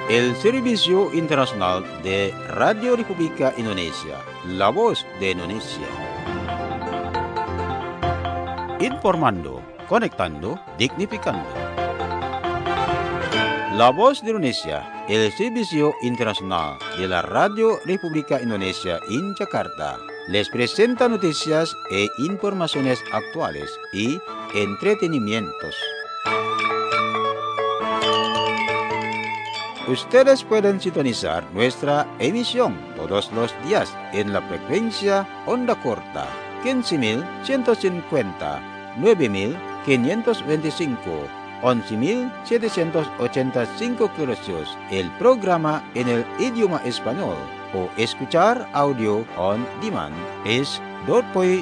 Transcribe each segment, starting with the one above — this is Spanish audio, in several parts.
el Servicio Internacional de Radio República Indonesia, la voz de Indonesia. Informando, conectando, dignificando. La voz de Indonesia, el Servicio Internacional de la Radio República Indonesia en Jakarta, les presenta noticias e informaciones actuales y entretenimientos. Ustedes pueden sintonizar nuestra emisión todos los días en la frecuencia onda corta 15.150, 9.525, 11.785 kHz, el programa en el idioma español, o escuchar audio on demand es .poi.co.id.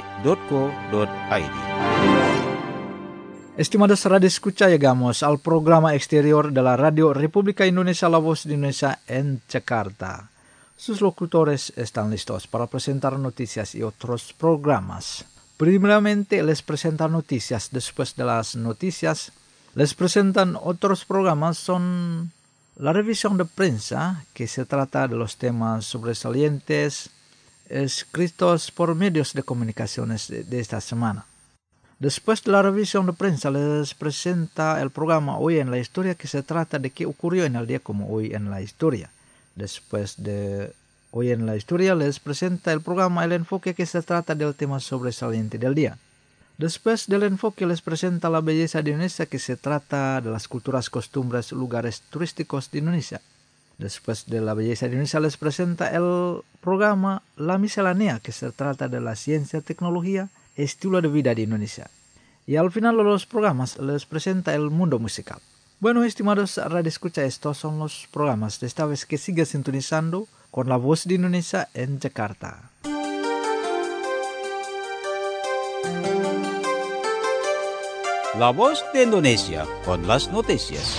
Estimados radio escucha, llegamos al programa exterior de la Radio República Indonesia, la voz de Indonesia en Jakarta. Sus locutores están listos para presentar noticias y otros programas. Primeramente les presentan noticias, después de las noticias les presentan otros programas, son la revisión de prensa, que se trata de los temas sobresalientes escritos por medios de comunicaciones de esta semana. Después de la revisión de prensa les presenta el programa Hoy en la Historia, que se trata de qué ocurrió en el día como hoy en la historia. Después de Hoy en la Historia les presenta el programa El Enfoque, que se trata del tema sobresaliente del día. Después del enfoque les presenta la belleza de Indonesia, que se trata de las culturas, costumbres, lugares turísticos de Indonesia. Después de la belleza de Indonesia les presenta el programa La Miscelánea, que se trata de la ciencia, tecnología, estilo de vida de Indonesia. Y al final de los programas les presenta el mundo musical. Bueno, estimados radio escucha, estos son los programas de esta vez, que sigue sintonizando con la voz de Indonesia en Jakarta. La voz de Indonesia con las noticias.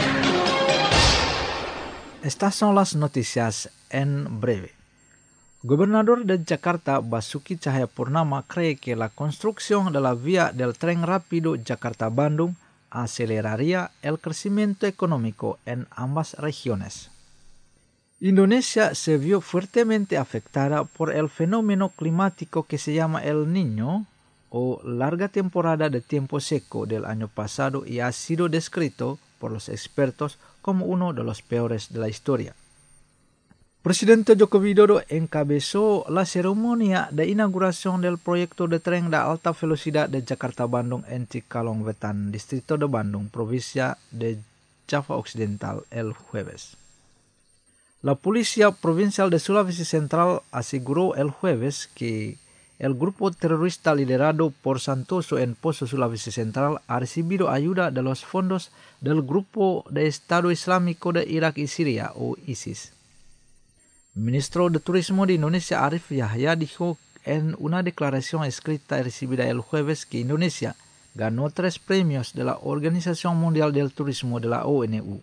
Estas son las noticias en breve. Gobernador de Jakarta, Basuki Cahayapurnama, cree que la construcción de la vía del tren rápido Jakarta-Bandung aceleraría el crecimiento económico en ambas regiones. Indonesia se vio fuertemente afectada por el fenómeno climático que se llama El Niño, o larga temporada de tiempo seco del año pasado, y ha sido descrito por los expertos como uno de los peores de la historia. Presidente Joko Widodo encabezó la ceremonia de inauguración del proyecto de tren de alta velocidad de Jakarta-Bandung en Cikalong Wetan, distrito de Bandung, provincia de Java Occidental, el jueves. La Policía Provincial de Sulawesi Central aseguró el jueves que el grupo terrorista liderado por Santoso en Poso, Sulawesi Central, ha recibido ayuda de los fondos del Grupo de Estado Islámico de Irak y Siria, o ISIS. Ministro de Turismo de Indonesia, Arif Yahya, dijo en una declaración escrita recibida el jueves que Indonesia ganó 3 premios de la Organización Mundial del Turismo de la ONU.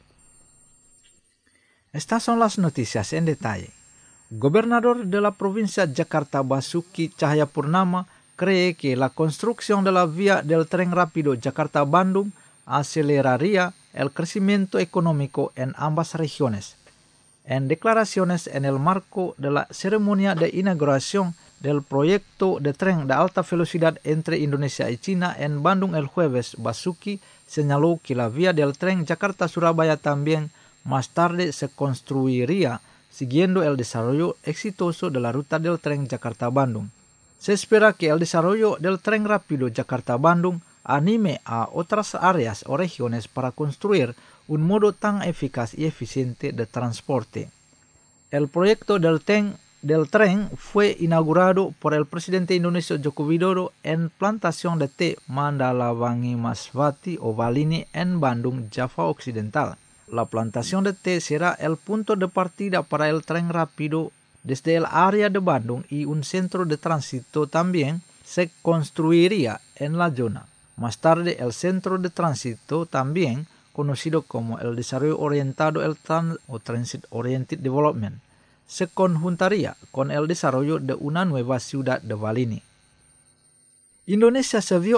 Estas son las noticias en detalle. Gobernador de la provincia Jakarta, Basuki Cahayapurnama, cree que la construcción de la vía del tren rápido Jakarta-Bandung aceleraría el crecimiento económico en ambas regiones. En declaraciones en el marco de la ceremonia de inauguración del proyecto de tren de alta velocidad entre Indonesia y China en Bandung el jueves, Basuki señaló que la vía del tren Jakarta-Surabaya también más tarde se construiría, siguiendo el desarrollo exitoso de la ruta del tren Jakarta-Bandung. Se espera que el desarrollo del tren rápido Jakarta-Bandung anime a otras áreas o regiones para construir un modo tan eficaz y eficiente de transporte. El proyecto del tren fue inaugurado por el presidente Indonesia Joko Widodo en plantación de té Mandalawangi Maswati o Balini en Bandung, Java Occidental. La plantación de té será el punto de partida para el tren rápido desde el área de Bandung, y un centro de tránsito también se construiría en la zona. Más tarde, el centro de tránsito, también conocido como el desarrollo orientado o Transit Oriented Development, se conjuntaría con el desarrollo de una nueva ciudad de Balini. Indonesia se vio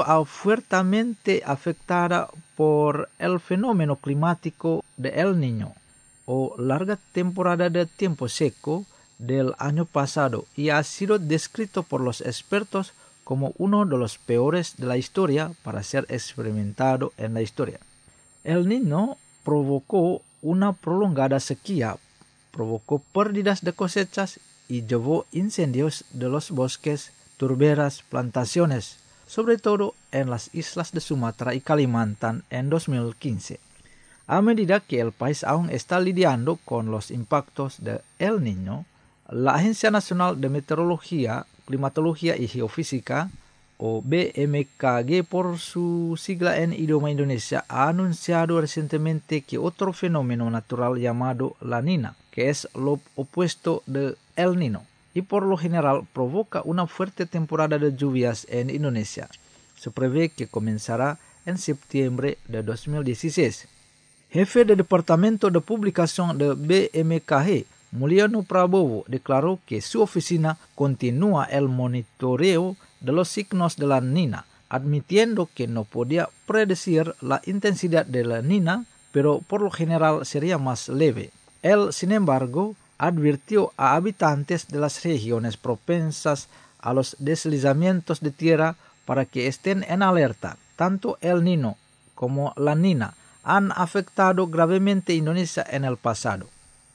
fuertemente afectada por el fenómeno climático de El Niño. o larga temporada de tiempo seco del año pasado y ha sido descrito por los expertos como uno de los peores de la historia para ser experimentado en la historia. El Niño provocó una prolongada sequía, provocó pérdidas de cosechas y llevó incendios de los bosques, turberas, plantaciones, sobre todo en las islas de Sumatra y Kalimantan en 2015. A medida que el país aún está lidiando con los impactos de El Niño, la Agencia Nacional de Meteorología, Climatología y Geofísica, o BMKG por su sigla en idioma Indonesia, ha anunciado recientemente que otro fenómeno natural llamado La Nina, que es lo opuesto de El Niño, y por lo general provoca una fuerte temporada de lluvias en Indonesia. Se prevé que comenzará en septiembre de 2016. Jefe del Departamento de Publicación de BMKG, Mulyana Prabowo, declaró que su oficina continúa el monitoreo de los signos de La Nina, admitiendo que no podía predecir la intensidad de La Nina, pero por lo general sería más leve. Él, sin embargo, advirtió a habitantes de las regiones propensas a los deslizamientos de tierra para que estén en alerta. Tanto El Niño como La Nina han afectado gravemente a Indonesia en el pasado.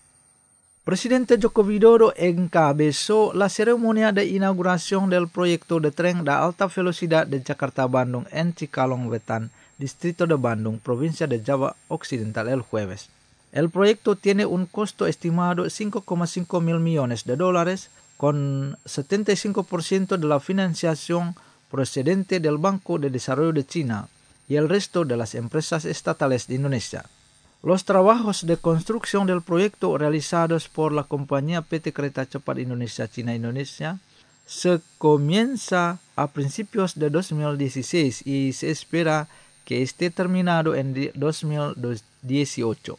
Presidente Joko Widodo encabezó la ceremonia de inauguración del proyecto de tren de alta velocidad de Jakarta-Bandung en Cikalong Wetan, Distrito de Bandung, provincia de Java Occidental, el jueves. El proyecto tiene un costo estimado de 5,5 mil millones de dólares, con 75% de la financiación procedente del Banco de Desarrollo de China y el resto de las empresas estatales de Indonesia. Los trabajos de construcción del proyecto realizados por la compañía PT Kereta Cepat Indonesia China Indonesia se comienza a principios de 2016 y se espera que esté terminado en 2018.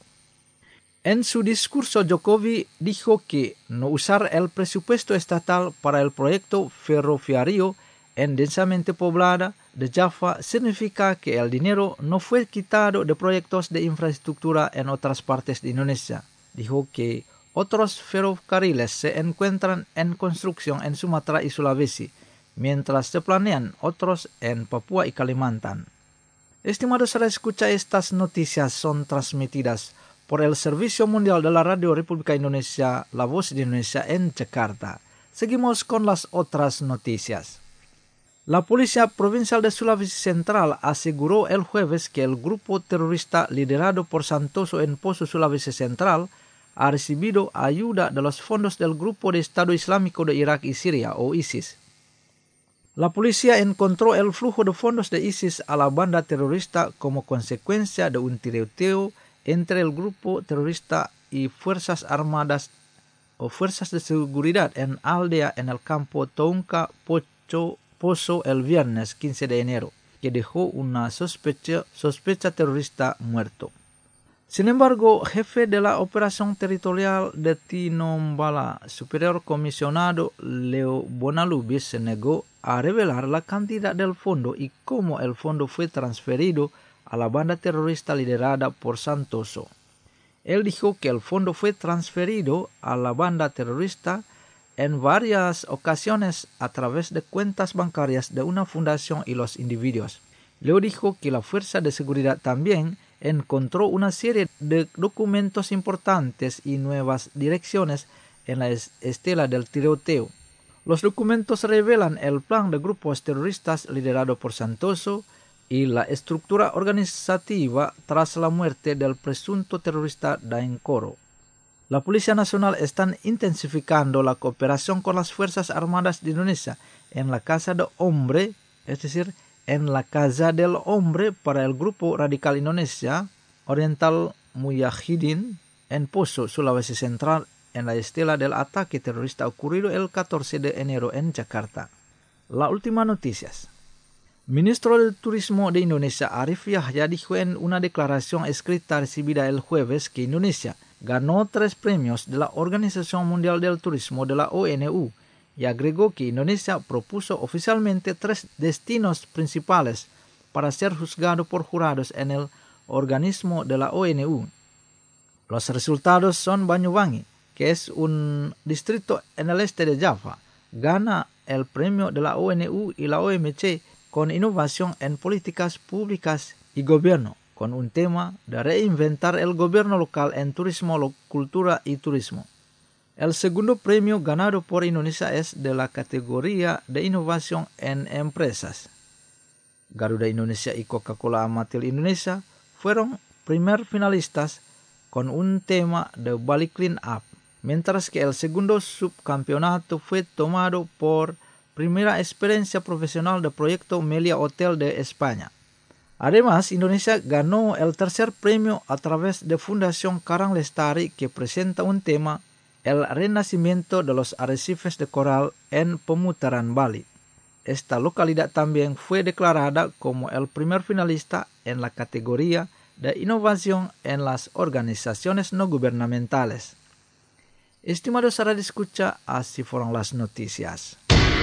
En su discurso, Jokowi dijo que no usar el presupuesto estatal para el proyecto ferroviario en densamente poblada de Java significa que el dinero no fue quitado de proyectos de infraestructura en otras partes de Indonesia. Dijo que otros ferrocarriles se encuentran en construcción en Sumatra y Sulawesi, mientras se planean otros en Papua y Kalimantan. Estimados escucha, estas noticias son transmitidas por el Servicio Mundial de la Radio República Indonesia, La Voz de Indonesia en Jakarta. Seguimos con las otras noticias. La Policía Provincial de Sulawesi Central aseguró el jueves que el grupo terrorista liderado por Santoso en Poso, Sulawesi Central, ha recibido ayuda de los fondos del Grupo de Estado Islámico de Irak y Siria, o ISIS. La policía encontró el flujo de fondos de ISIS a la banda terrorista como consecuencia de un tiroteo entre el grupo terrorista y fuerzas armadas o fuerzas de seguridad en aldea en el campo Tounka Poso el viernes 15 de enero, que dejó una sospecha terrorista muerto. Sin embargo, jefe de la operación territorial de Tinombala, superior comisionado Leo Bonalubis, se negó a revelar la cantidad del fondo y cómo el fondo fue transferido a la banda terrorista liderada por Santoso. Él dijo que el fondo fue transferido a la banda terrorista en varias ocasiones a través de cuentas bancarias de una fundación y los individuos. Leo dijo que la Fuerza de Seguridad también encontró una serie de documentos importantes y nuevas direcciones en la estela del tiroteo. Los documentos revelan el plan de grupos terroristas liderado por Santoso y la estructura organizativa tras la muerte del presunto terrorista Daeng Koro. La Policía Nacional está intensificando la cooperación con las Fuerzas Armadas de Indonesia en la Casa del Hombre, es decir, en la Casa del Hombre para el Grupo Radikal Indonesia Oriental Mujahidin en Poso, Sulawesi Central, en la estela del ataque terrorista ocurrido el 14 de enero en Jakarta. La última noticias. Ministro del Turismo de Indonesia Arif Yahya dijo en una declaración escrita recibida el jueves que Indonesia ganó 3 premios de la Organización Mundial del Turismo de la ONU y agregó que Indonesia propuso oficialmente 3 destinos principales para ser juzgado por jurados en el organismo de la ONU. Los resultados son Banyuwangi, que es un distrito en el este de Java, gana el premio de la ONU y la OMC con innovación en políticas públicas y gobierno, con un tema de reinventar el gobierno local en turismo, cultura y turismo. El segundo premio ganado por Indonesia es de la categoría de innovación en empresas. Garuda Indonesia y Coca-Cola Amatil Indonesia fueron primer finalistas con un tema de Bali Clean Up, mientras que el segundo subcampeonato fue tomado por Primera Experiencia Profesional del Proyecto Melia Hotel de España. Además, Indonesia ganó el tercer premio a través de Fundación Karang Lestari, que presenta un tema, el renacimiento de los arrecifes de coral en Pemutaran Bali. Esta localidad también fue declarada como el primer finalista en la categoría de innovación en las organizaciones no gubernamentales. Estimados radio escucha, así fueron las noticias.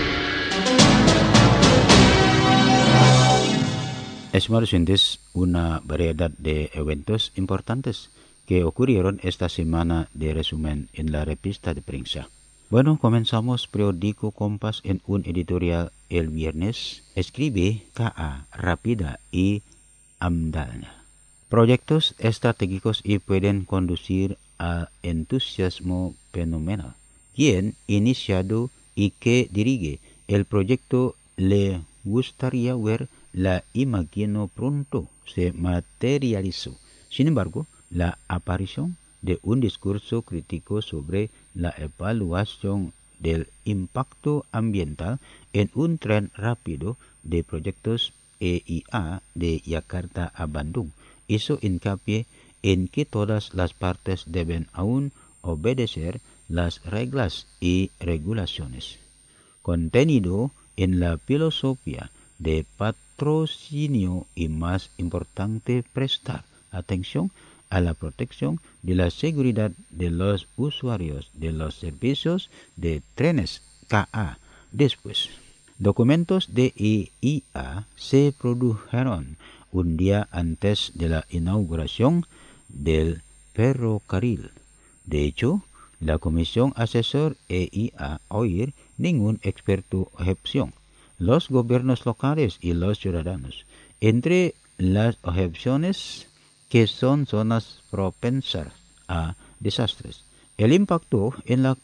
Estimados oyentes, una variedad de eventos importantes que ocurrieron esta semana de resumen en la revista de prensa. Bueno, comenzamos periódico Kompas en un editorial el viernes. Escribe KA rápida y amdalnya. Proyectos estratégicos y pueden conducir a entusiasmo fenomenal. Quien iniciado y que dirige el proyecto le gustaría ver la imagino pronto se materializó. Sin embargo, la aparición de un discurso crítico sobre la evaluación del impacto ambiental en un tren rápido de proyectos EIA de Yakarta a Bandung hizo hincapié en que todas las partes deben aún obedecer las reglas y regulaciones. Contenido en la filosofía de patrocinio y, más importante, prestar atención a la protección de la seguridad de los usuarios de los servicios de trenes KA. Después, documentos de EIA se produjeron un día antes de la inauguración del ferrocarril. De hecho, la Comisión Asesor EIA oír ningún experto objeción. Los gobiernos locales y los ciudadanos. Entre las objeciones que son zonas propensas a desastres, el impacto en la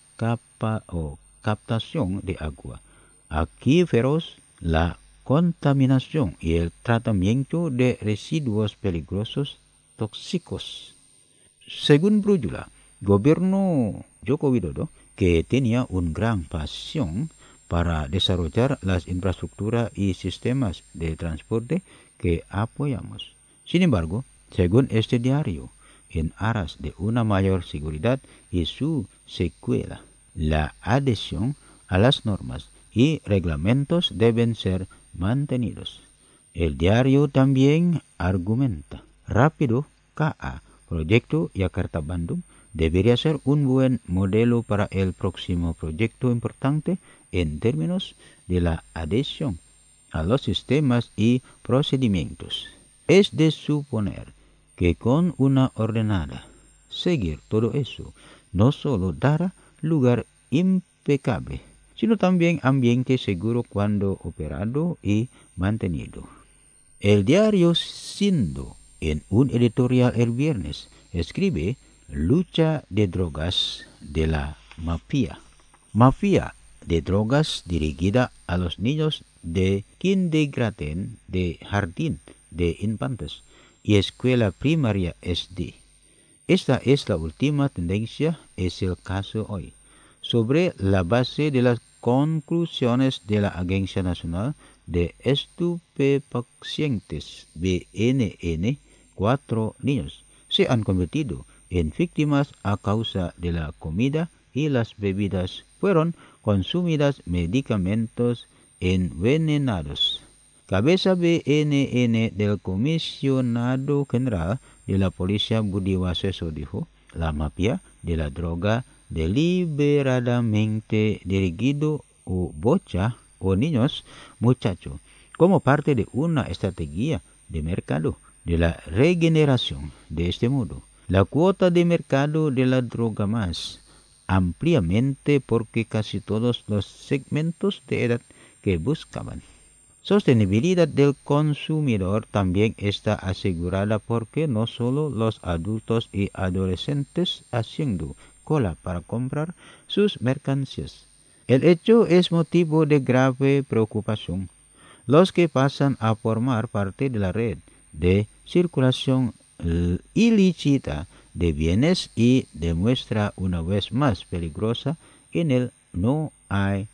captación de agua, acuíferos, la contaminación y el tratamiento de residuos peligrosos tóxicos. Según Brujula, gobierno Joko Widodo, que tenía una gran pasión para desarrollar las infraestructuras y sistemas de transporte que apoyamos. Sin embargo, según este diario, en aras de una mayor seguridad y su secuela, la adhesión a las normas y reglamentos deben ser mantenidos. El diario también argumenta, rápido KA, proyecto Yakarta-Bandung, debería ser un buen modelo para el próximo proyecto importante en términos de la adhesión a los sistemas y procedimientos. Es de suponer que con una ordenada seguir todo eso no solo dará lugar impecable, sino también ambiente seguro cuando operado y mantenido. El diario Sindo, en un editorial el viernes, escribe lucha de drogas de la mafia. Mafia de drogas dirigida a los niños de kindergarten, de jardín de infantes y escuela primaria SD. Esta es la última tendencia, es el caso hoy. Sobre la base de las conclusiones de la Agencia Nacional de Estupefacientes BNN, 4 niños se han convertido en víctimas a causa de la comida y las bebidas fueron consumidas medicamentos envenenados. Cabeza BNN del Comisionado General de la Policía Budi Waseso dijo, la mafia de la droga deliberadamente dirigido a bocah o niños muchachos como parte de una estrategia de mercado de la regeneración. De este modo, la cuota de mercado de la droga más ampliamente porque casi todos los segmentos de edad que buscaban. Sostenibilidad del consumidor también está asegurada porque no solo los adultos y adolescentes haciendo cola para comprar sus mercancías. El hecho es motivo de grave preocupación. Los que pasan a formar parte de la red de circulación ilícita de bienes y demuestra una vez más peligrosa en el no hay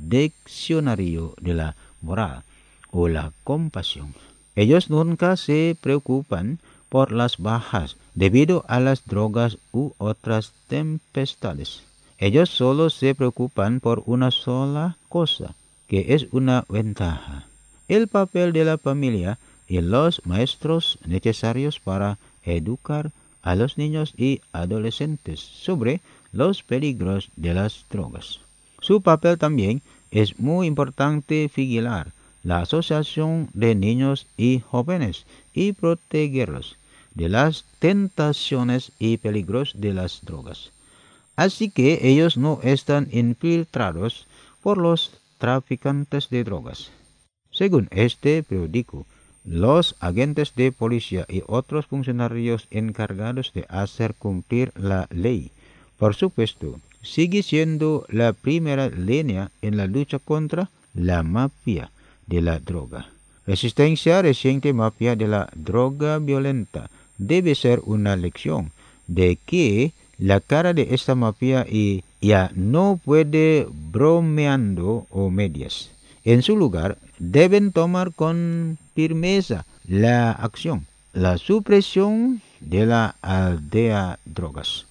diccionario de la moral o la compasión. Ellos nunca se preocupan por las bajas debido a las drogas u otras tempestades. Ellos solo se preocupan por una sola cosa, que es una ventaja. El papel de la familia y los maestros necesarios para educar a los niños y adolescentes sobre los peligros de las drogas. Su papel también es muy importante vigilar la asociación de niños y jóvenes y protegerlos de las tentaciones y peligros de las drogas. Así que ellos no están infiltrados por los traficantes de drogas. Según este periódico, los agentes de policía y otros funcionarios encargados de hacer cumplir la ley, por supuesto, sigue siendo la primera línea en la lucha contra la mafia de la droga. Resistencia reciente mafia de la droga violenta debe ser una lección de que la cara de esta mafia ya no puede bromeando o medias. En su lugar, deben tomar con firmeza la acción, la supresión de la aldea drogas,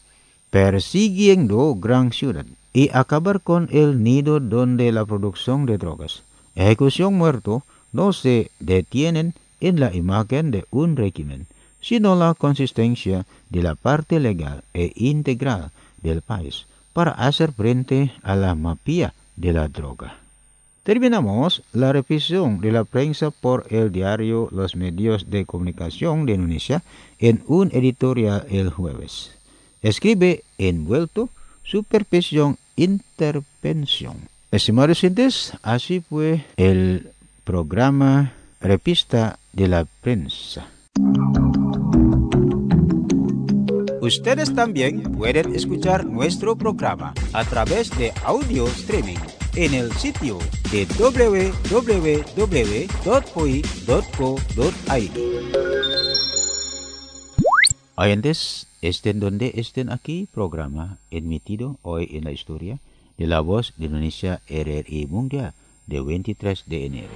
persiguiendo gran ciudad y acabar con el nido donde la producción de drogas. Ejecución muerto no se detienen en la imagen de un régimen, sino la consistencia de la parte legal e integral del país para hacer frente a la mafia de la droga. Terminamos la revisión de la prensa por el diario Los Medios de Comunicación de Indonesia en un editorial el jueves. Escribe envuelto supervisión intervención. Estimados oyentes, así fue el programa Revista de la Prensa. Ustedes también pueden escuchar nuestro programa a través de audio streaming en el sitio de www.poi.co.id. Oyentes, estén donde estén aquí, programa emitido hoy en la historia de la voz de Indonesia RRI Mundial de 23 de enero.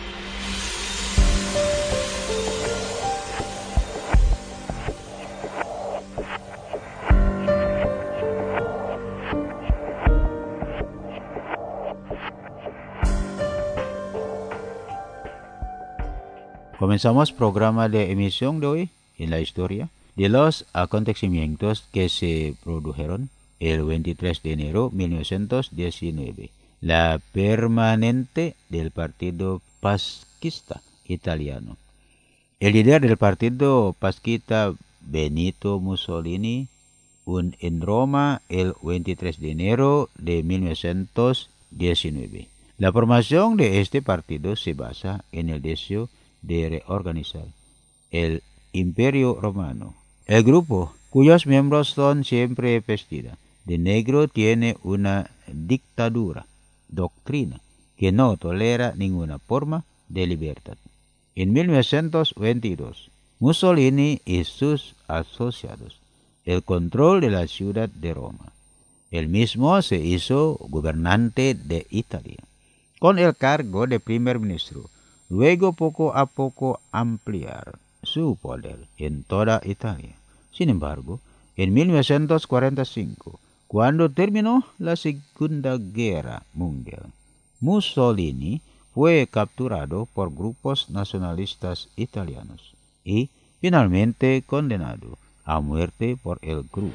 Comenzamos programa de emisión de hoy en la historia de los acontecimientos que se produjeron el 23 de enero de 1919. La permanente del Partido Fascista Italiano. El líder del Partido Fascista, Benito Mussolini, en Roma el 23 de enero de 1919. La formación de este partido se basa en el deseo de reorganizar el Imperio Romano. El grupo, cuyos miembros son siempre vestidos de negro, tiene una doctrina que no tolera ninguna forma de libertad. En 1922, Mussolini y sus asociados el control de la ciudad de Roma. Él mismo se hizo gobernante de Italia, con el cargo de primer ministro. Luego poco a poco ampliar su poder en toda Italia. Sin embargo, en 1945, cuando terminó la Segunda Guerra Mundial, Mussolini fue capturado por grupos nacionalistas italianos y finalmente condenado a muerte por el grupo.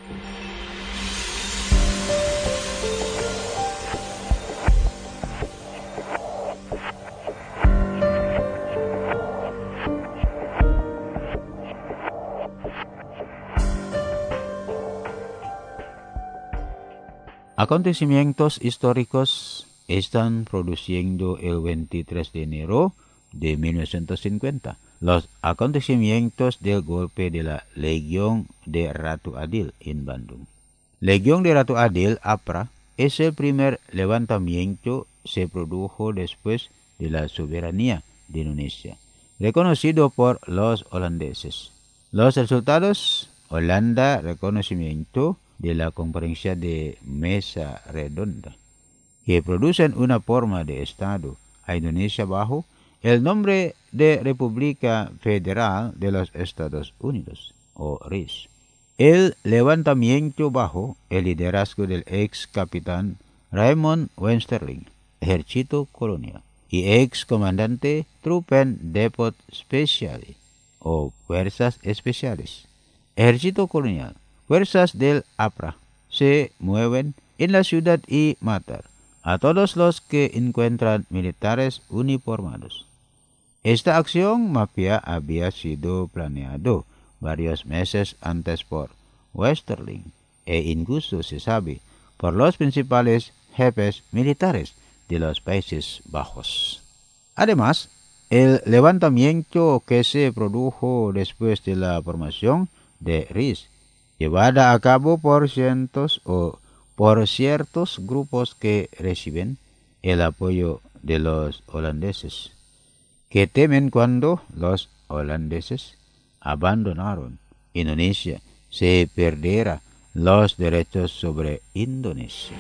Acontecimientos históricos están produciendo el 23 de enero de 1950 los acontecimientos del golpe de la Legión de Ratu Adil en Bandung. Legión de Ratu Adil, APRA, es el primer levantamiento que se produjo después de la soberanía de Indonesia, reconocido por los holandeses. Los resultados: Holanda, reconocimiento de la Conferencia de Mesa Redonda, que producen una forma de Estado a Indonesia bajo el nombre de República Federal de los Estados Unidos, o RIS. El levantamiento bajo el liderazgo del ex capitán Raymond Wensterling, ejército colonial, y ex comandante Truppen Depot Speciale, o Fuerzas Especiales, ejército colonial, fuerzas del APRA, se mueven en la ciudad y matan a todos los que encuentran militares uniformados. Esta acción mafia había sido planeado varios meses antes por Westerling e incluso se sabe por los principales jefes militares de los Países Bajos. Además, el levantamiento que se produjo después de la formación de RIS, llevada a cabo por cientos o por ciertos grupos que reciben el apoyo de los holandeses, que temen cuando los holandeses abandonaron Indonesia se perderá los derechos sobre Indonesia.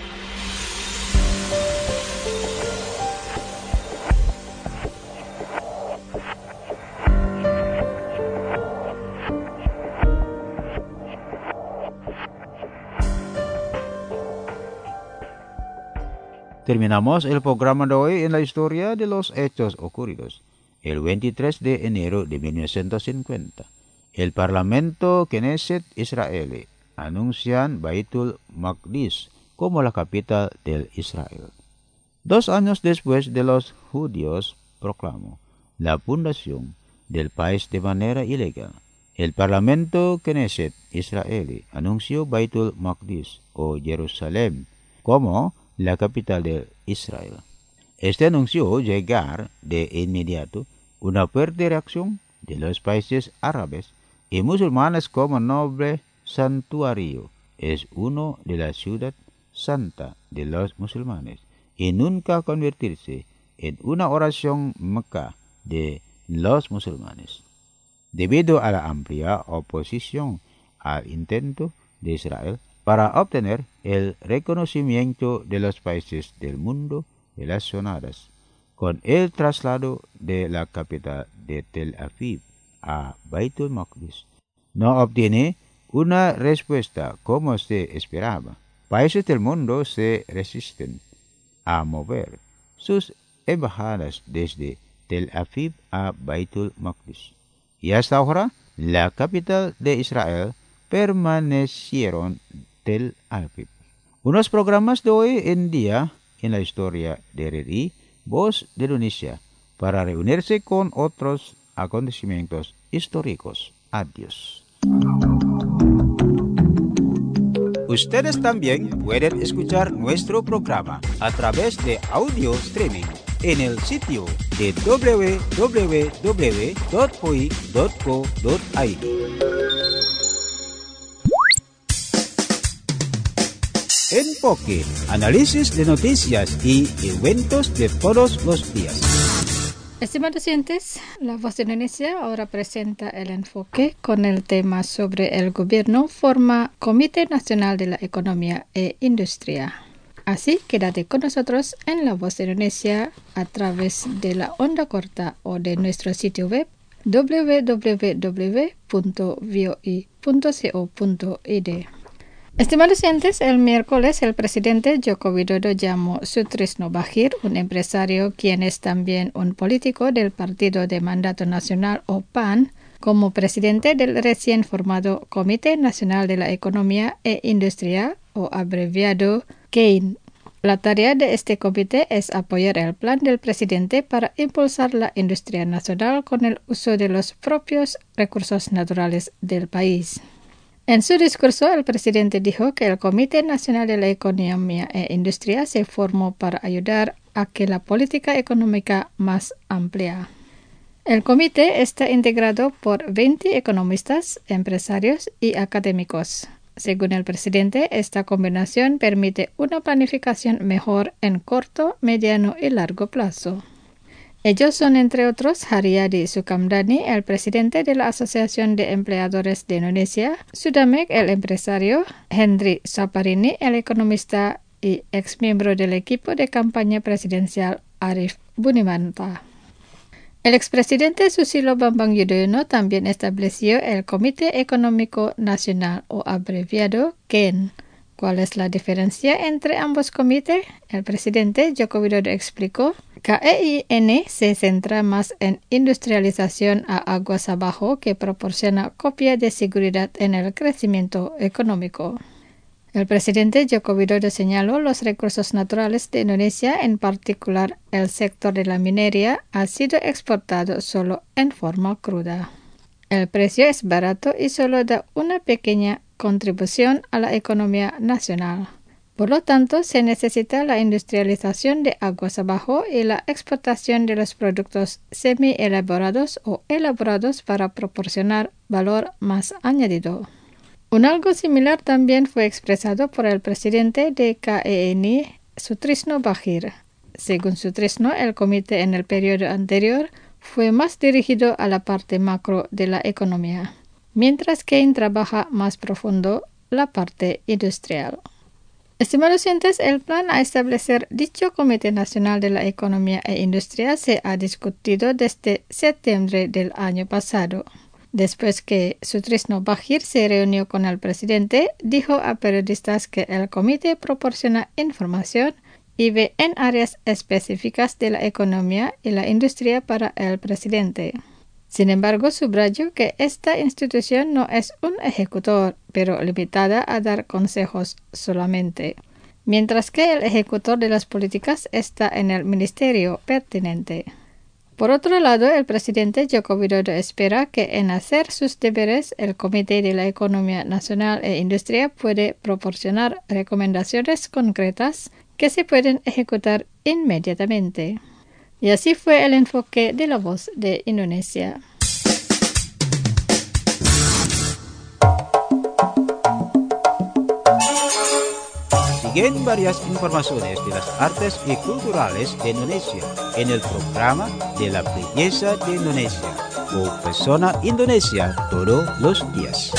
Terminamos el programa de hoy en la historia de los hechos ocurridos el 23 de enero de 1950. El Parlamento Knesset israelí anuncian Baitul Maqdis como la capital del Israel. 2 años después de los judíos proclamó la fundación del país de manera ilegal, el Parlamento Knesset israelí anunció Baitul Maqdis o Jerusalén como la capital de Israel. Este anuncio llegar de inmediato una fuerte reacción de los países árabes y musulmanes como noble santuario. Es uno de la ciudad santa de los musulmanes y nunca convertirse en una oración Mecca de los musulmanes. Debido a la amplia oposición al intento de Israel para obtener el reconocimiento de los países del mundo relacionados con el traslado de la capital de Tel Aviv a Baitul Maqdis, no obtiene una respuesta como se esperaba. Países del mundo se resisten a mover sus embajadas desde Tel Aviv a Baitul Maqdis. Y hasta ahora, la capital de Israel permanecieron Tel Aviv. Unos programas de hoy en día en la historia de RRI, Voz de Indonesia, para reunirse con otros acontecimientos históricos. Adiós. Ustedes también pueden escuchar nuestro programa a través de audio streaming en el sitio de www.poi.co.id. Enfoque, análisis de noticias y eventos de todos los días. Estimados oyentes, La Voz de Indonesia ahora presenta el enfoque con el tema sobre el gobierno forma Comité Nacional de la Economía e Industria. Así, quédate con nosotros en La Voz de Indonesia a través de la onda corta o de nuestro sitio web www.voi.co.id. Estimados oyentes, el miércoles el presidente Joko Widodo llamó Sutrisno Bachir, un empresario quien es también un político del Partido de Mandato Nacional o PAN, como presidente del recién formado Comité Nacional de la Economía e Industria, o abreviado CAIN. La tarea de este comité es apoyar el plan del presidente para impulsar la industria nacional con el uso de los propios recursos naturales del país. En su discurso, el presidente dijo que el Comité Nacional de la Economía e Industria se formó para ayudar a que la política económica más amplia. El comité está integrado por 20 economistas, empresarios y académicos. Según el presidente, esta combinación permite una planificación mejor en corto, mediano y largo plazo. Ellos son, entre otros, Haryadi Sukamdhani, el presidente de la Asociación de Empleadores de Indonesia, Sudamek, el empresario, Henry Saparini, el economista y exmiembro del equipo de campaña presidencial Arief Budimanto. El expresidente Susilo Bambang Yudhoyono también estableció el Comité Económico Nacional, o abreviado KEN. ¿Cuál es la diferencia entre ambos comités? El presidente Joko Widodo explicó: KEIN se centra más en industrialización a aguas abajo, que proporciona copia de seguridad en el crecimiento económico. El presidente Joko Widodo señaló los recursos naturales de Indonesia, en particular el sector de la minería, ha sido exportado solo en forma cruda. El precio es barato y solo da una pequeña contribución a la economía nacional. Por lo tanto, se necesita la industrialización de aguas abajo y la exportación de los productos semi-elaborados o elaborados para proporcionar valor más añadido. Un algo similar también fue expresado por el presidente de KEIN, Sutrisno Bachir. Según Sutrisno, el comité en el periodo anterior fue más dirigido a la parte macro de la economía, mientras KEIN trabaja más profundo la parte industrial. Estimados oyentes, el plan a establecer dicho Comité Nacional de la Economía e Industria se ha discutido desde septiembre del año pasado. Después que Sutrisno Bachir se reunió con el presidente, dijo a periodistas que el comité proporciona información y ve en áreas específicas de la economía y la industria para el presidente. Sin embargo, subrayó que esta institución no es un ejecutor, pero limitada a dar consejos solamente, mientras que el ejecutor de las políticas está en el ministerio pertinente. Por otro lado, el presidente Joko Widodo espera que en hacer sus deberes, el Comité de la Economía Nacional e Industria puede proporcionar recomendaciones concretas que se pueden ejecutar inmediatamente. Y así fue el enfoque de La Voz de Indonesia. Siguen varias informaciones de las artes y culturales de Indonesia en el programa de la belleza de Indonesia o Persona Indonesia todos los días.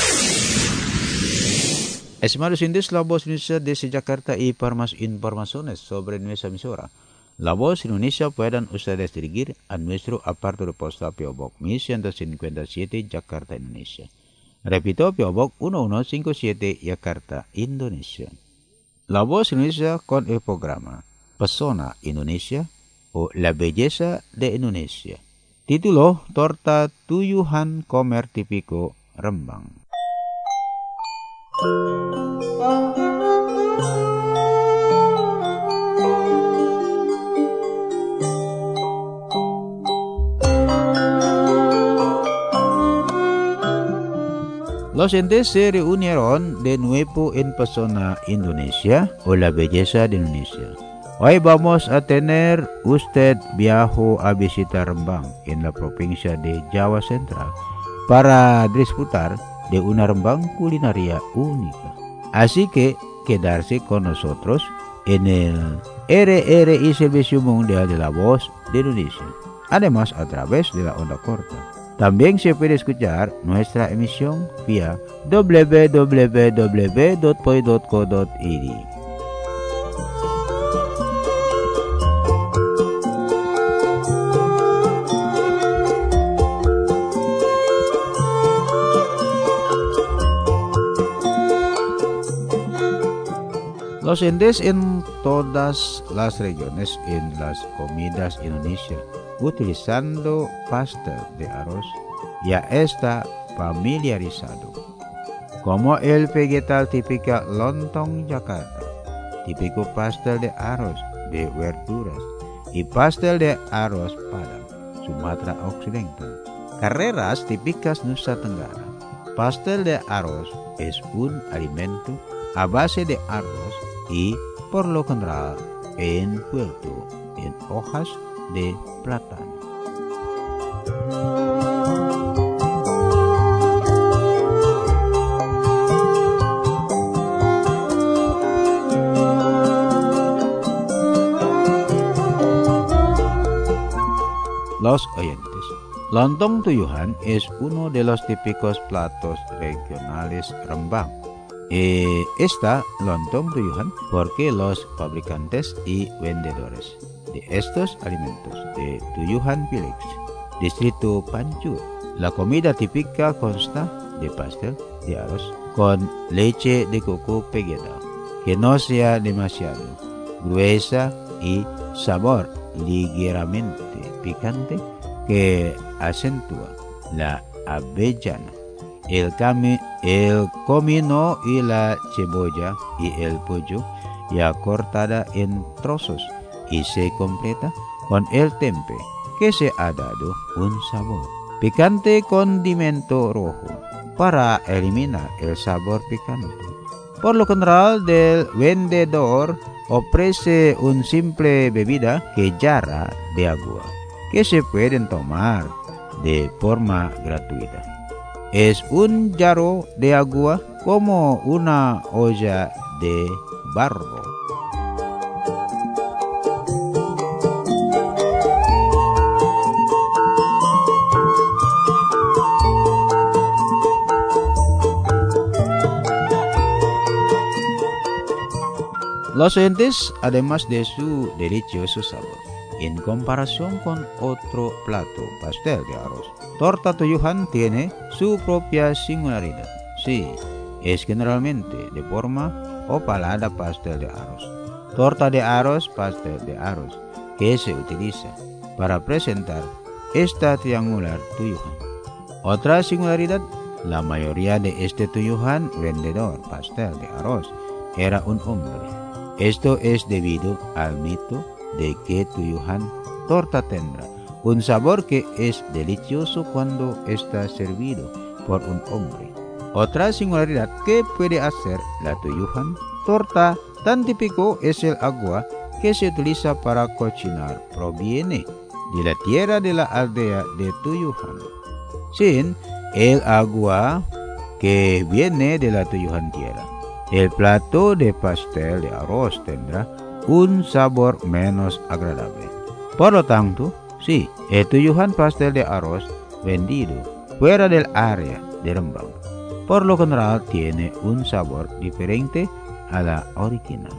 Estimados oyentes, La Voz Indonesia desde Jakarta y para más informaciones sobre nuestra emisora, La Voz Indonesia pueden ustedes dirigir a nuestro apartado de posta P.O. Box 1157 Jakarta, Indonesia. Repito, P.O. Box 1157 Jakarta, Indonesia. La Voz Indonesia con el programa Persona Indonesia o La Belleza de Indonesia. Título: Torta Tuyuhan Khmer Tipiko Rembang. Los entes se reunieron de nuevo en Persona Indonesia o La Belleza de Indonesia. Hoy vamos a tener usted viajo a visitar Rembang en la provincia de Java Central para disfrutar de una Rembang culinaria única. Así que quedarse con nosotros en el RRI Servicio Mundial de la Voz de Indonesia, además a través de la onda corta. También se puede escuchar nuestra emisión vía www.poi.co.id. Los entes en todas las regiones en las comidas Indonesia, utilizando pastel de arroz, ya está familiarizado, como el vegetal típico lontong Jakarta, típico pastel de arroz de verduras y pastel de arroz Padang, Sumatera Occidental, carreras típicas Nusa Tenggara, pastel de arroz es un alimento a base de arroz y por lo general envuelto en hojas de plátano. Los oyentes, lontong tuyuhan es uno de los típicos platos regionales Rembang. Esta lontong tuyuhan porque los fabricantes y vendedores de estos alimentos de Tuyuhan Village, distrito Pancur. La comida típica consta de pastel de arroz con leche de coco pegada, que no sea demasiado gruesa y sabor ligeramente picante que acentúa la avellana, el comino y la cebolla y el pollo ya cortada en trozos y se completa con el tempe que se ha dado un sabor picante condimento rojo para eliminar el sabor picante. Por lo general, del vendedor ofrece un simple bebida que jarra de agua que se pueden tomar de forma gratuita. Es un jarro de agua como una olla de barro. Los oyentes, además de su delicioso sabor, en comparación con otro plato, pastel de arroz, torta tuyuhan tiene su propia singularidad. Sí, es generalmente de forma ovalada pastel de arroz. Torta de arroz, pastel de arroz, que se utiliza para presentar esta triangular tuyuhan. Otra singularidad, la mayoría de este tuyuhan vendedor pastel de arroz era un hombre. Esto es debido al mito de que tuyuhan torta tendrá un sabor que es delicioso cuando está servido por un hombre. Otra singularidad que puede hacer la tuyuhan torta tan típico es el agua que se utiliza para cocinar proviene de la tierra de la aldea de Tuyuhan. Sin el agua que viene de la Tuyuhan tierra, el plato de pastel de arroz tendrá un sabor menos agradable. Por lo tanto, sí, el tuyuhan pastel de arroz vendido fuera del área de Rembang, por lo general tiene un sabor diferente a la original.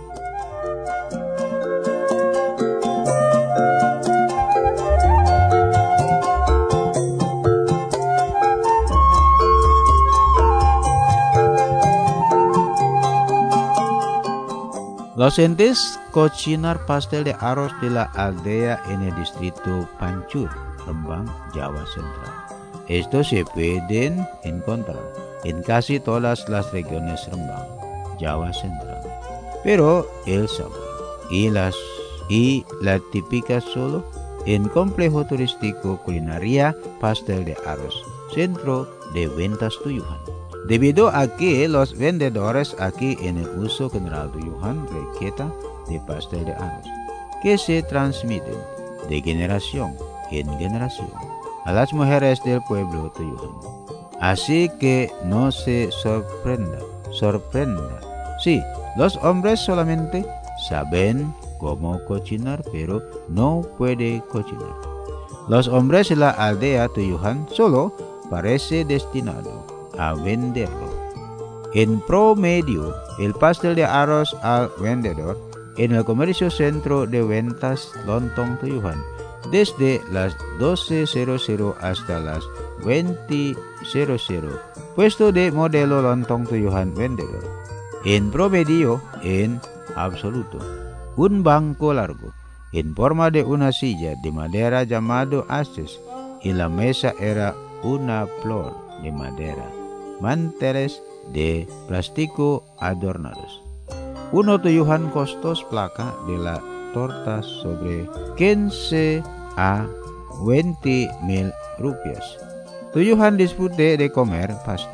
Los entes cocinar pastel de arroz de la aldea en el distrito Pancur, Rembang, Java Central. Estos se pueden encontrar en casi todas las regiones Rembang, Java Central. Pero el sabor y la típica solo en complejo turístico culinaria pastel de arroz, centro de ventas tuyuhan. Debido a que los vendedores aquí en el uso general tuyuhan receta de pastel de arroz, que se transmiten de generación en generación a las mujeres del pueblo tuyuhan. Así que no se sorprenda. Sí, los hombres solamente saben cómo cocinar, pero no pueden cocinar. Los hombres de la aldea tuyuhan solo parece destinado a venderlo. En promedio, el pastel de arroz al vendedor en el comercio centro de ventas Lontong Tuyuhan desde las 12:00 hasta las 20:00, puesto de modelo Lontong Tuyuhan vendedor. En promedio, en absoluto, un banco largo en forma de una silla de madera llamado haces, y la mesa era una flor de madera, manteles de plástico adornados. Uno tuyuhan costos placa de la torta sobre 15 a 20.000 rupias. Tuyuhan disfrute de comer pastel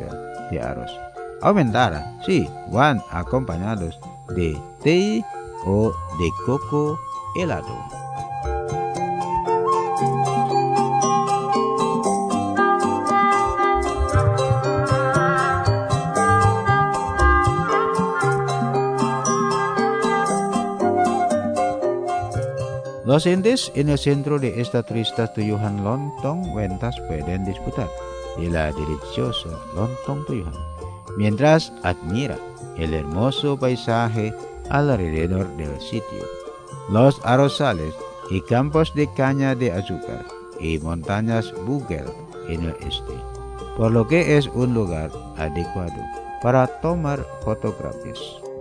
de arroz. Aumentará si van acompañados de té o de coco helado. Los entes en el centro de esta triste tuyuhan lontong ventas pueden disfrutar de la deliciosa lontong tuyuhan, mientras admira el hermoso paisaje alrededor del sitio, los arrozales y campos de caña de azúcar y montañas Bugel en el este, por lo que es un lugar adecuado para tomar fotografías.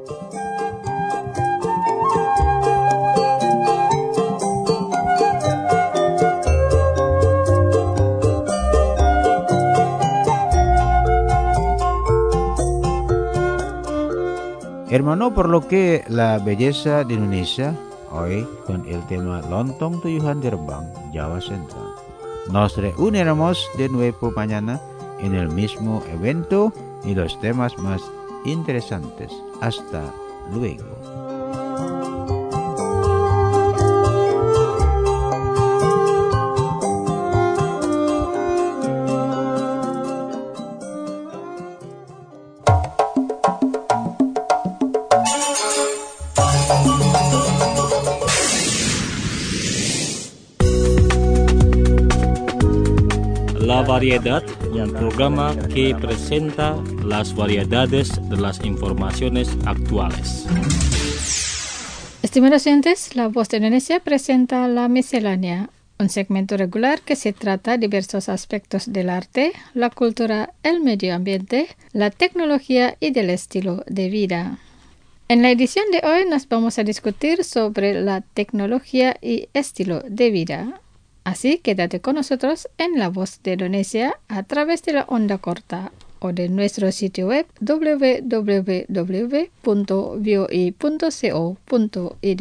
Hermano, por lo que la belleza de Indonesia hoy con el tema Lontong Tuyuhan de Rembang, Jawa Central. Nos reuniremos de nuevo mañana en el mismo evento y los temas más interesantes. Hasta luego. La Variedad, un programa que presenta las variedades de las informaciones actuales. Estimados oyentes, La Voz de Indonesia presenta La Miscelánea, un segmento regular que se trata de diversos aspectos del arte, la cultura, el medio ambiente, la tecnología y del estilo de vida. En la edición de hoy nos vamos a discutir sobre la tecnología y estilo de vida. Así quédate con nosotros en La Voz de Indonesia a través de la onda corta o de nuestro sitio web www.voi.co.id.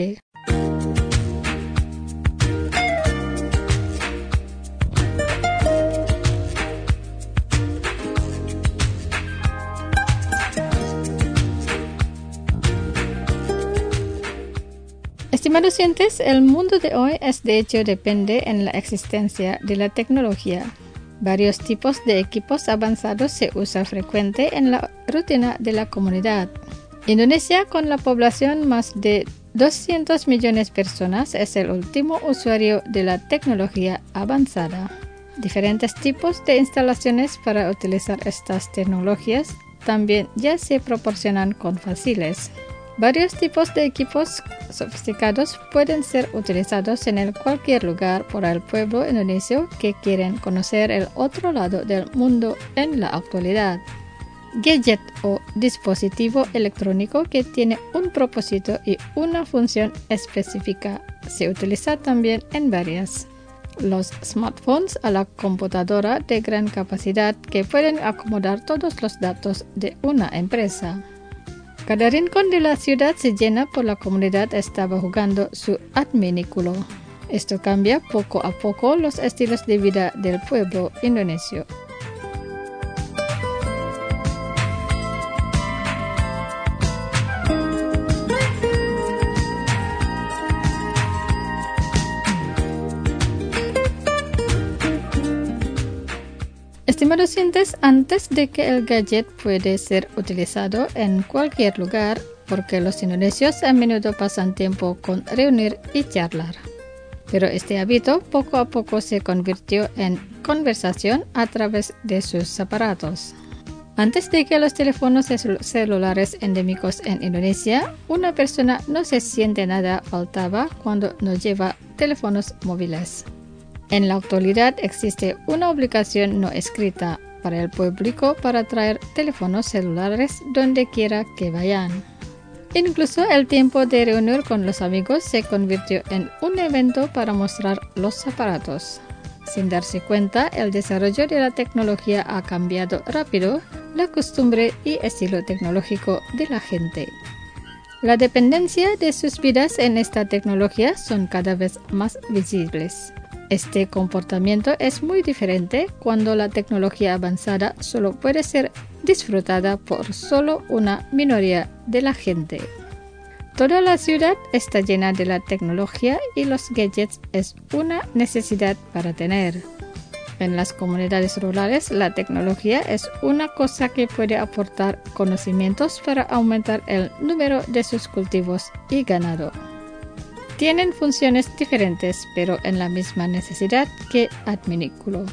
Estimados oyentes, el mundo de hoy de hecho depende en la existencia de la tecnología. Varios tipos de equipos avanzados se usan frecuente en la rutina de la comunidad. Indonesia, con la población más de 200 millones de personas, es el último usuario de la tecnología avanzada. Diferentes tipos de instalaciones para utilizar estas tecnologías también ya se proporcionan con fáciles. Varios tipos de equipos sofisticados pueden ser utilizados en cualquier lugar por el pueblo indonesio que quieren conocer el otro lado del mundo en la actualidad. Gadget o dispositivo electrónico que tiene un propósito y una función específica se utiliza también en varias. Los smartphones a la computadora de gran capacidad que pueden acomodar todos los datos de una empresa. Cada rincón de la ciudad se llena por la comunidad estaba jugando su adminículo. Esto cambia poco a poco los estilos de vida del pueblo indonesio. Estimados oyentes, antes de que el gadget puede ser utilizado en cualquier lugar, porque los indonesios a menudo pasan tiempo con reunir y charlar. Pero este hábito poco a poco se convirtió en conversación a través de sus aparatos. Antes de que los teléfonos celulares endémicos en Indonesia, una persona no se siente nada faltaba cuando no lleva teléfonos móviles. En la actualidad existe una obligación no escrita para el público para traer teléfonos celulares donde quiera que vayan. Incluso el tiempo de reunir con los amigos se convirtió en un evento para mostrar los aparatos. Sin darse cuenta, el desarrollo de la tecnología ha cambiado rápido la costumbre y estilo tecnológico de la gente. La dependencia de sus vidas en esta tecnología son cada vez más visibles. Este comportamiento es muy diferente cuando la tecnología avanzada solo puede ser disfrutada por solo una minoría de la gente. Toda la ciudad está llena de la tecnología y los gadgets es una necesidad para tener. En las comunidades rurales, la tecnología es una cosa que puede aportar conocimientos para aumentar el número de sus cultivos y ganado. Tienen funciones diferentes, pero en la misma necesidad que adminículo.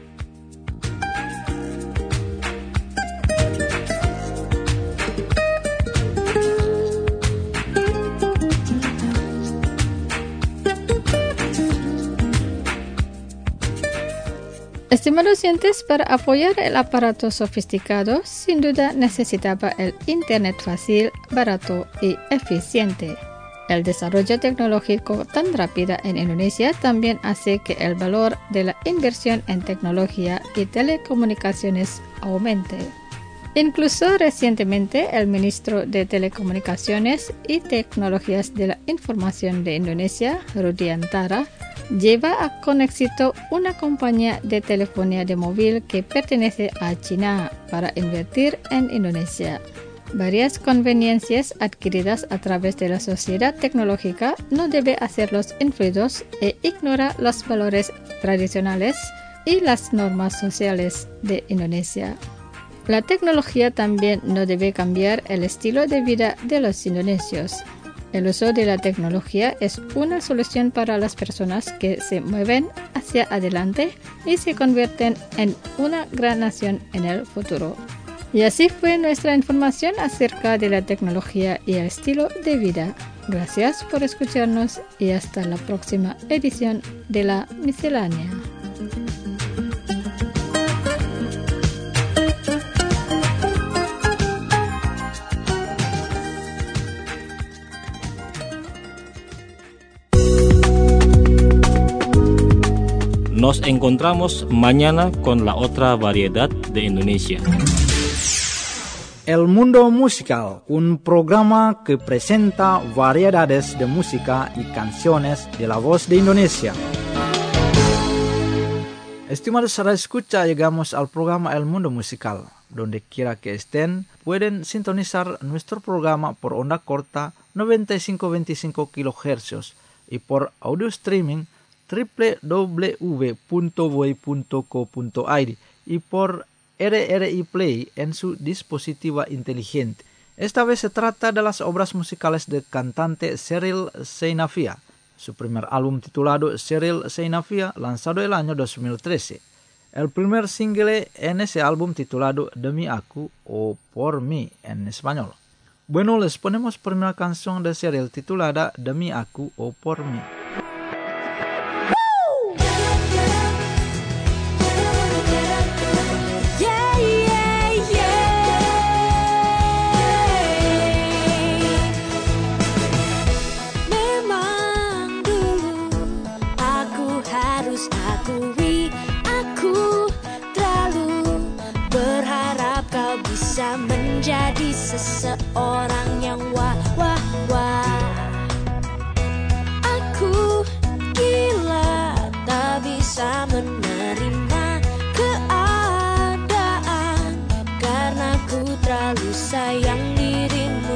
Estimados oyentes, para apoyar el aparato sofisticado, sin duda necesitaba el Internet fácil, barato y eficiente. El desarrollo tecnológico tan rápido en Indonesia también hace que el valor de la inversión en tecnología y telecomunicaciones aumente. Incluso recientemente, el ministro de Telecomunicaciones y Tecnologías de la Información de Indonesia, Rudiantara, lleva con éxito una compañía de telefonía de móvil que pertenece a China para invertir en Indonesia. Varias conveniencias adquiridas a través de la sociedad tecnológica no debe hacerlos influidos e ignora los valores tradicionales y las normas sociales de Indonesia. La tecnología también no debe cambiar el estilo de vida de los indonesios. El uso de la tecnología es una solución para las personas que se mueven hacia adelante y se convierten en una gran nación en el futuro. Y así fue nuestra información acerca de la tecnología y el estilo de vida. Gracias por escucharnos y hasta la próxima edición de La Miscelánea. Nos encontramos mañana con la otra variedad de Indonesia. El Mundo Musical, un programa que presenta variedades de música y canciones de la voz de Indonesia. Estimados escucha, llegamos al programa El Mundo Musical. Donde quiera que estén, pueden sintonizar nuestro programa por onda corta 9525 kHz y por audio streaming www.voy.co.id y por RRI Play en su dispositivo inteligente. Esta vez se trata de las obras musicales del cantante Sheryl Sheinafia. Su primer álbum titulado Sheryl Sheinafia, lanzado el año 2013. El primer single en ese álbum titulado Demi Aku o Por Mí en español. Bueno, les ponemos primera canción de Sheryl titulada Demi Aku o Por Mí. Menjadi seseorang yang wah. Aku gila tak bisa menerima keadaan karena ku terlalu sayang dirimu.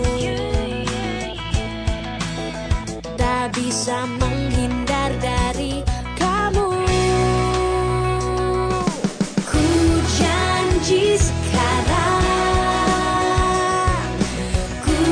Tak bisa menghindar dari kamu. Ku janji sekarang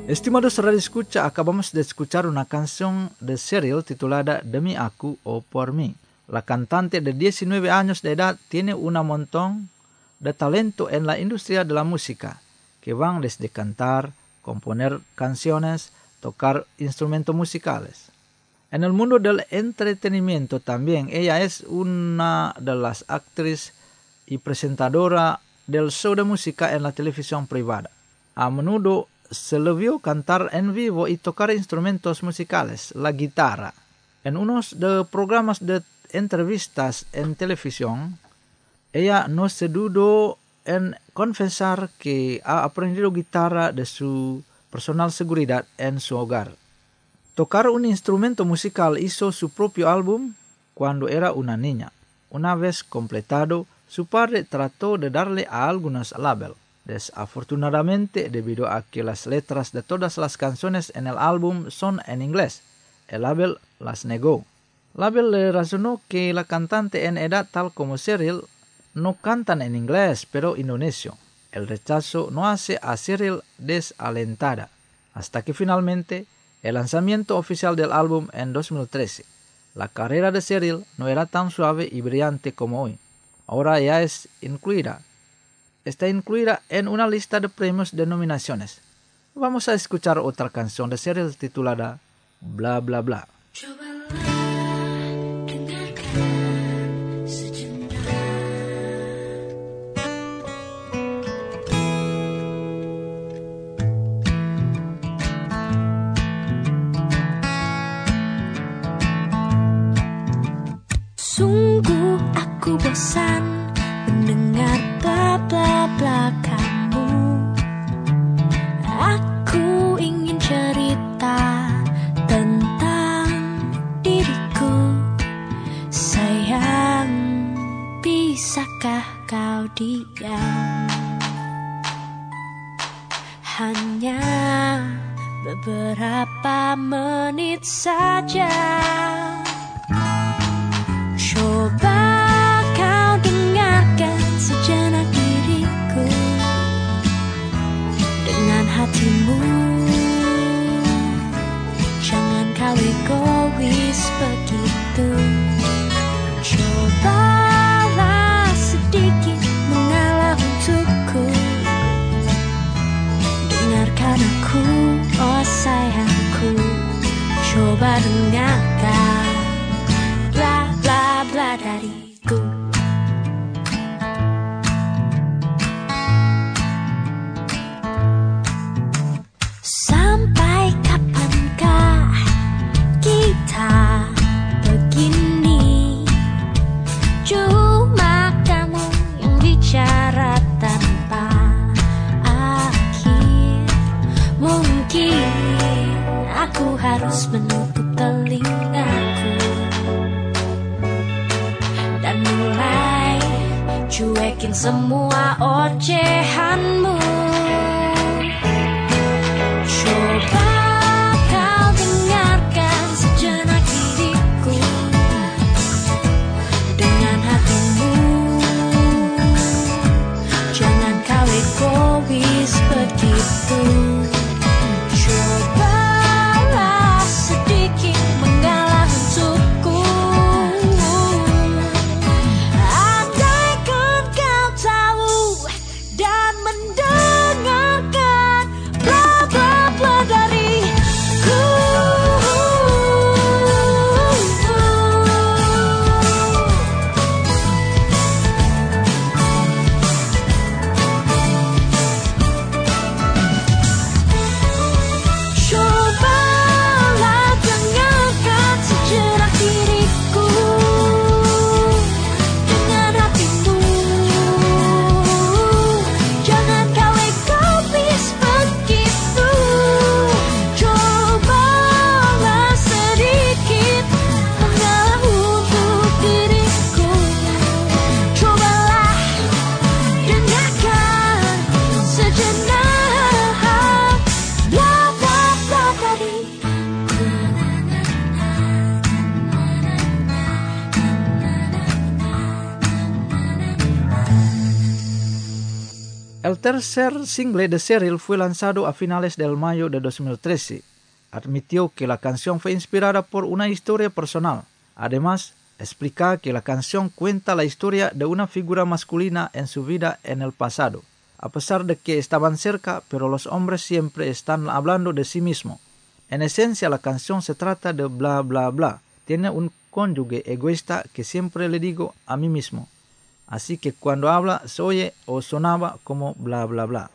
Estimados radio escucha, acabamos de escuchar una canción de Cheryl titulada Demi Aku o Por Mí. La cantante de 19 años de edad tiene un montón de talento en la industria de la música, que van desde cantar, componer canciones, tocar instrumentos musicales. En el mundo del entretenimiento también, ella es una de las actrices y presentadora del show de música en la televisión privada. A menudo se le vio cantar en vivo y tocar instrumentos musicales, la guitarra. En unos de programas de entrevistas en televisión, ella no se dudó en confesar que ha aprendido guitarra de su personal seguridad en su hogar. Tocar un instrumento musical hizo su propio álbum cuando era una niña. Una vez completado, su padre trató de darle a algunos label. Desafortunadamente, debido a que las letras de todas las canciones en el álbum son en inglés, el label las negó. Label le razonó que la cantante en edad tal como Cheryl no cantan en inglés, pero indonesio. El rechazo no hace a Cheryl desalentada, hasta que finalmente el lanzamiento oficial del álbum en 2013. La carrera de Cheryl no era tan suave y brillante como hoy. Ahora ya está incluida en una lista de premios de nominaciones. Vamos a escuchar otra canción de Cheryl titulada Bla Bla Bla. Sungguh aku bosan mendengar bla bla bla kamu. Aku ingin cerita tentang diriku. Sayang, bisakah kau diam? Hanya beberapa menit saja. Coba kau dengarkan sejenak diriku dengan hatimu. Jangan kau egois begitu. Cobalah sedikit mengalah untukku. Dengarkan aku, oh sayangku. Coba dengarkan bla dariku. Sampai kapankah kita begini? Cuma kamu yang bicara tanpa akhir. Mungkin aku harus menutup telingaku dan mulai cuekin semua ocehanmu. Coba kau dengarkan sejenak diriku dengan hatimu. Jangan kau egois begitu. Cobalah sedikit mengalah untukku. Andaikan kau tahu dan mendengar El tercer single de Cheryl fue lanzado a finales del mayo de 2013. Admitió que la canción fue inspirada por una historia personal. Además, explica que la canción cuenta la historia de una figura masculina en su vida en el pasado. A pesar de que estaban cerca, pero los hombres siempre están hablando de sí mismos. En esencia, la canción se trata de bla bla bla. Tiene un cónyuge egoísta que siempre le digo a mí mismo. Así que cuando habla se oye o sonaba como bla bla bla.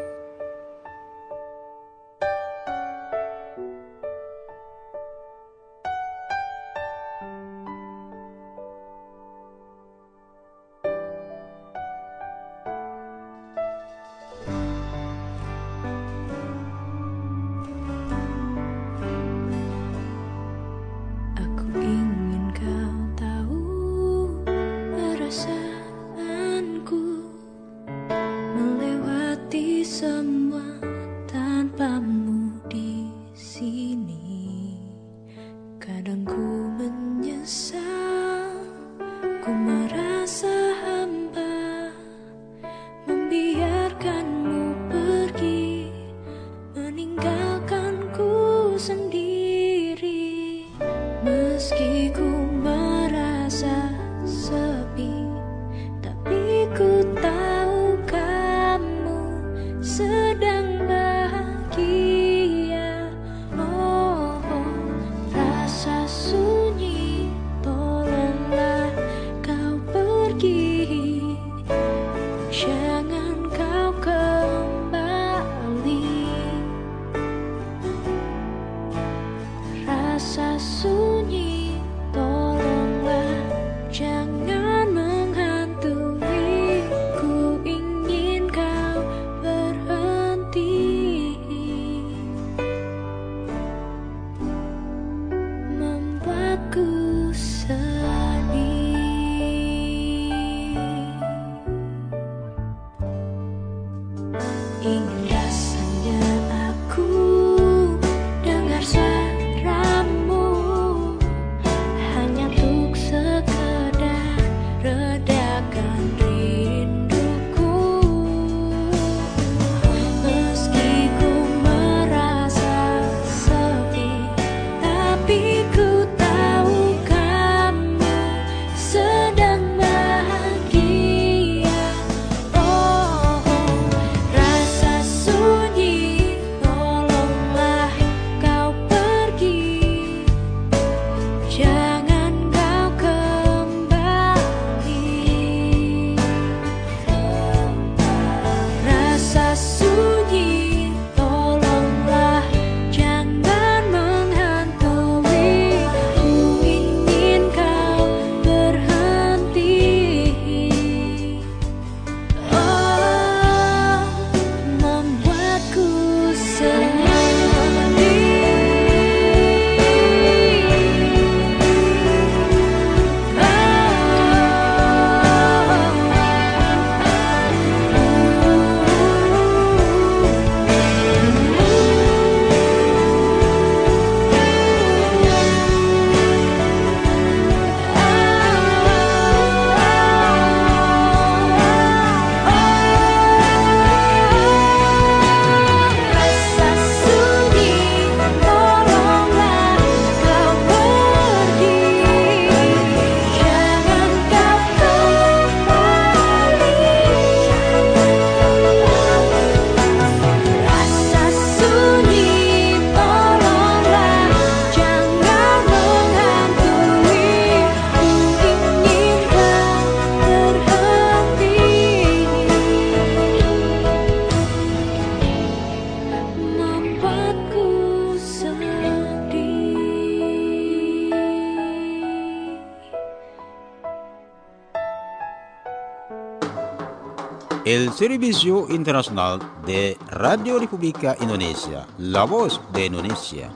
El Servicio Internacional de Radio República Indonesia, la voz de Indonesia.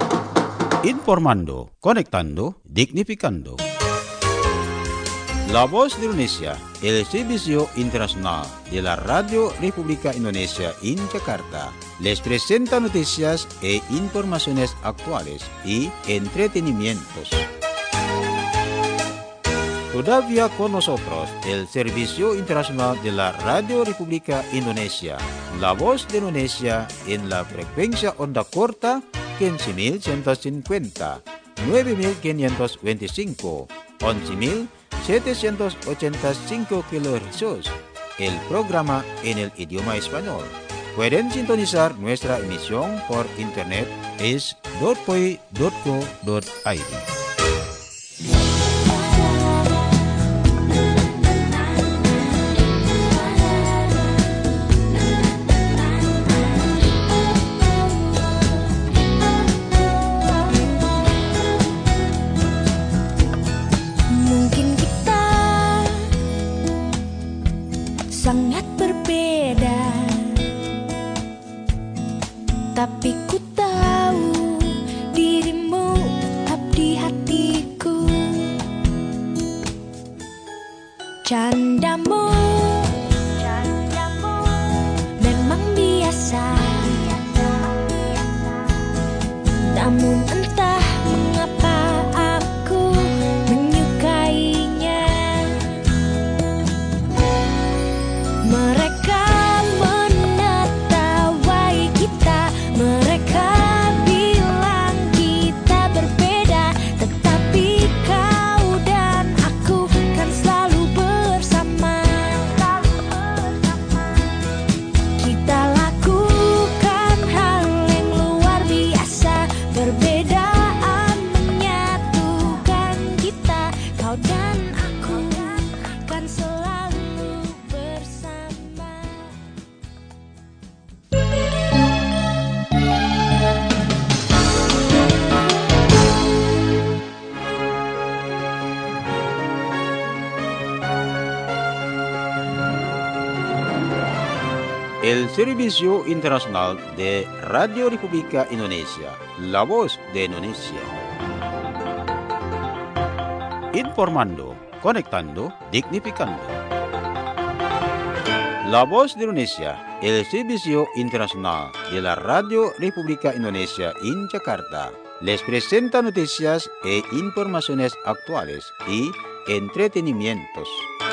Informando, conectando, dignificando. La voz de Indonesia, el Servicio Internacional de la Radio República Indonesia en Jakarta, les presenta noticias e informaciones actuales y entretenimientos. Todavía con nosotros el Servicio Internacional de la Radio República Indonesia, La Voz de Indonesia en la frecuencia onda corta 15.150, 9.525, 11.785 kHz. El programa en el idioma español. Pueden sintonizar nuestra emisión por internet es .poi.co.id. Mungkin kita sangat berbeda, tapi ku tahu dirimu tetap di hatiku. Candamu memang biasa, namun entah mengapa aku menyukainya. Mereka menertawai kita, mereka bilang kita berbeda, tetapi kau dan aku kan selalu bersama. Kita lakukan hal yang luar biasa, perbedaan menyatukan kita. Kau dan aku kan selalu bersama. El Servicio Internacional de Radio República Indonesia, La Voz de Indonesia. Informando, conectando, dignificando. La Voz de Indonesia, el Servicio Internacional de la Radio República Indonesia en Jakarta, les presenta noticias e informaciones actuales y entretenimientos.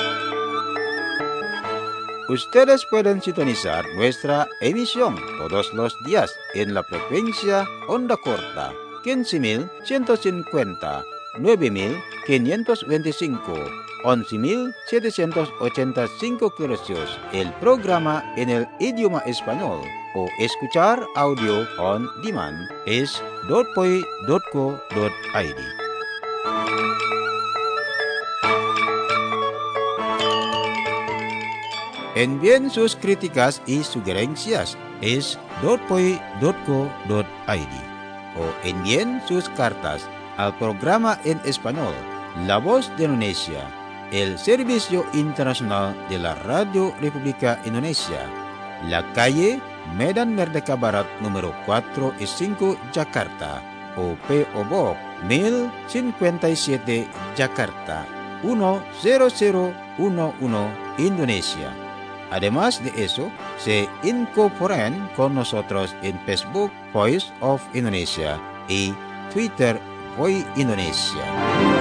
Ustedes pueden sintonizar nuestra emisión todos los días en la frecuencia onda corta 15.150, 9.525, 11.785 kHz. El programa en el idioma español o escuchar audio on demand es .poi.co.id. Envíen sus críticas y sugerencias es .poi.co.id o envíen sus cartas al programa en español La Voz de Indonesia, el Servicio Internacional de la Radio República Indonesia, la calle Medan Merdeka Barat número 4 y 5 Jakarta o P.O. Box 1057 Jakarta 10011 Indonesia. Además de eso, se incorporan con nosotros en Facebook Voice of Indonesia y Twitter Voice Indonesia.